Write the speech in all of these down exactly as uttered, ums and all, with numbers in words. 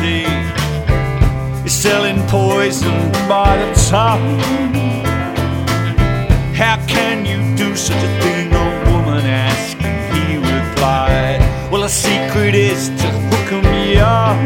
day is selling poison by the ton. How can you do such a thing, a woman asked. He replied, well, the secret is to hook 'em young.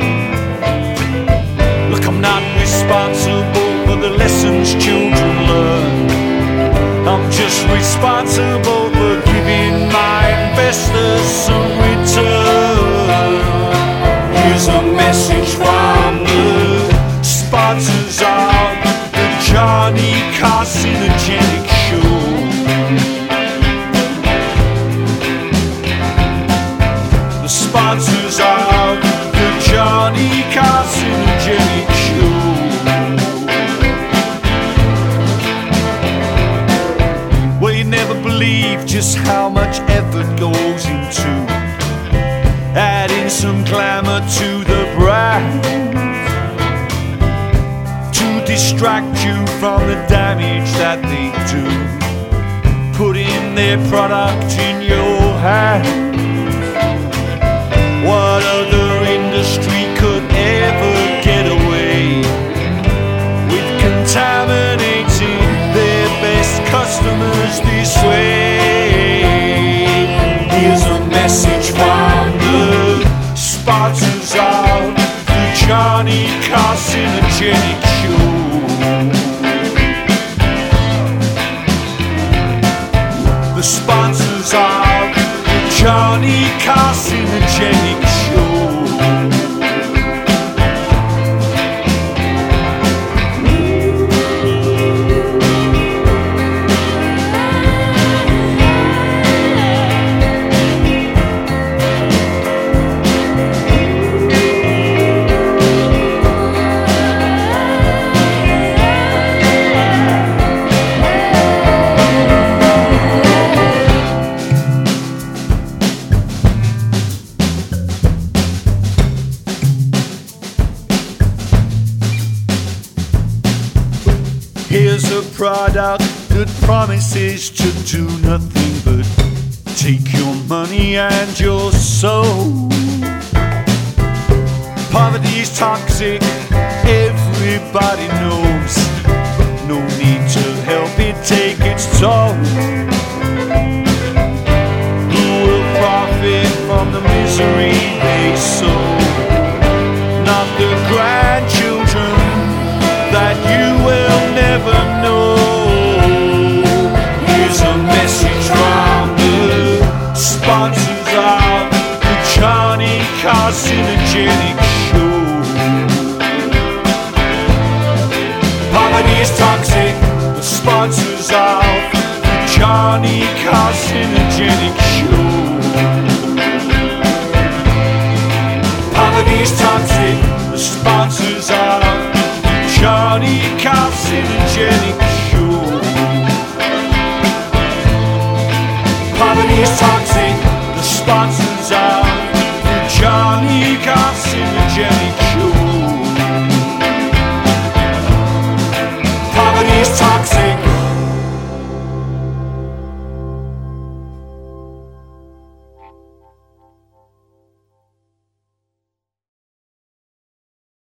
Look, I'm not responsible for the lessons children learn. I'm just responsible for giving my investors some return. Here's a message from the sponsors of the Johnny Carcinogenic Show. The sponsors of the Johnny Carcinogenic Show. Well, you never believe just how much effort goes into adding some glamour to the brand, to distract you from the damage that they do, putting their product in your hand. What other industry could ever get away with contaminating their best customers this way? Here's a message from the sponsors of the Johnny Carcinogenic Show. The sponsors of the Johnny Carcinogenic Show. Here's a product that promises to do nothing but take your money and your soul. Poverty is toxic, everybody knows. No need to help it take its toll. Who will profit from the misery they sow? Not the grandchildren that you will never know. Here's a message from the sponsors of the Johnny Carcinogenic Show. Poverty is toxic, the sponsors of the Johnny Carcinogenic Show. Poverty is toxic, the sponsors